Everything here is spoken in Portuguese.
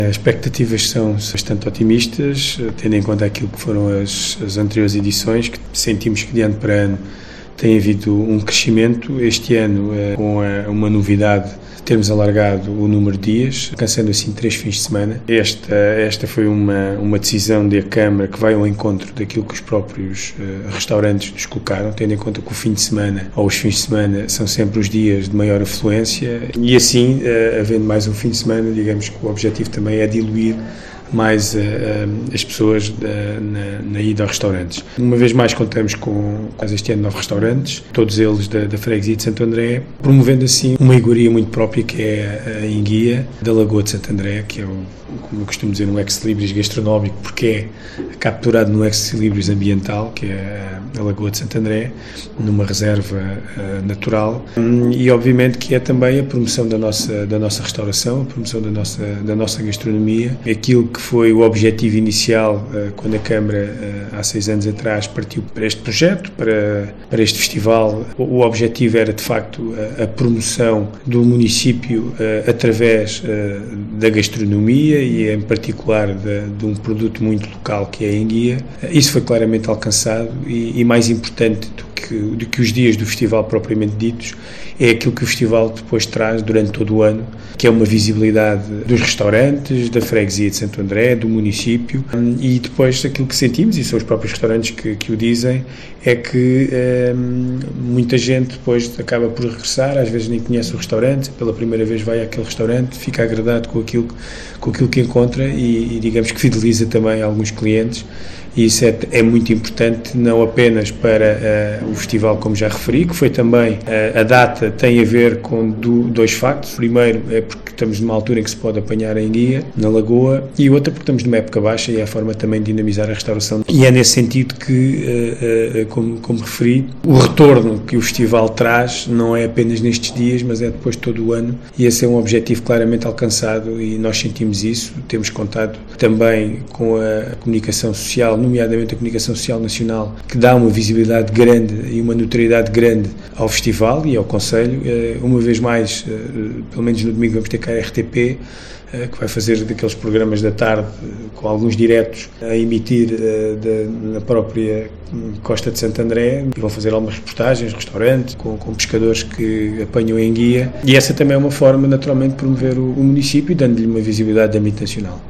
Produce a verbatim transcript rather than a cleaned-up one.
As expectativas são bastante otimistas, tendo em conta aquilo que foram as, as anteriores edições, que sentimos que de ano para ano tem havido um crescimento. Este ano, com uma novidade, termos alargado o número de dias, alcançando assim três fins de semana. Esta, esta foi uma, uma decisão da Câmara que vai ao encontro daquilo que os próprios uh, restaurantes nos colocaram, tendo em conta que o fim de semana ou os fins de semana são sempre os dias de maior afluência e assim, uh, havendo mais um fim de semana, digamos que o objetivo também é diluir mais uh, uh, as pessoas uh, na, na ida aos restaurantes. Uma vez mais contamos com, quase este ano, nove restaurantes, todos eles da, da Freguesia de Santo André, promovendo assim uma iguaria muito própria que é a enguia da Lagoa de Santo André, que é, o, como eu costumo dizer, um ex-libris gastronómico, porque é capturado no ex-libris ambiental, que é a Lagoa de Santo André, numa reserva uh, natural, e obviamente que é também a promoção da nossa, da nossa restauração, a promoção da nossa, da nossa gastronomia, aquilo que foi o objetivo inicial quando a Câmara, há seis anos atrás, partiu para este projeto, para, para este festival. O objetivo era, de facto, a, a promoção do município através da gastronomia e, em particular, de, de um produto muito local que é a enguia. Isso foi claramente alcançado e, e mais importante do que, do que os dias do festival propriamente ditos, é aquilo que o festival depois traz durante todo o ano, que é uma visibilidade dos restaurantes, da Freguesia de Santo André, do município, e depois aquilo que sentimos, e são os próprios restaurantes que, que o dizem, é que hum, muita gente depois acaba por regressar, às vezes nem conhece o restaurante, pela primeira vez vai àquele restaurante, fica agradado com aquilo, com aquilo que encontra e, e digamos que fideliza também alguns clientes. E isso é, é muito importante, não apenas para uh, o festival, como já referi, que foi também, uh, a data tem a ver com do, dois factos. Primeiro é porque estamos numa altura em que se pode apanhar a enguia na Lagoa, e outra porque estamos numa época baixa e é a forma também de dinamizar a restauração. E é nesse sentido que, uh, uh, como, como referi, o retorno que o festival traz não é apenas nestes dias, mas é depois de todo o ano, e esse é um objetivo claramente alcançado e nós sentimos isso. Temos contado também com a comunicação social, nomeadamente a comunicação social nacional, que dá uma visibilidade grande e uma notoriedade grande ao festival e ao Conselho. Uma vez mais, pelo menos no domingo, vamos ter cá a R T P, que vai fazer daqueles programas da tarde, com alguns diretos a emitir na própria Costa de Santo André, e vão fazer algumas reportagens, restaurantes, com, com pescadores que apanham a enguia, e essa também é uma forma, naturalmente, de promover o, o município, dando-lhe uma visibilidade de âmbito nacional.